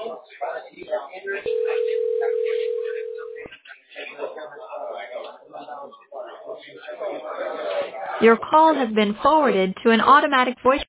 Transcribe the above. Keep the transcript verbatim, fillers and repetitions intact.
Your call has been forwarded to an automatic voice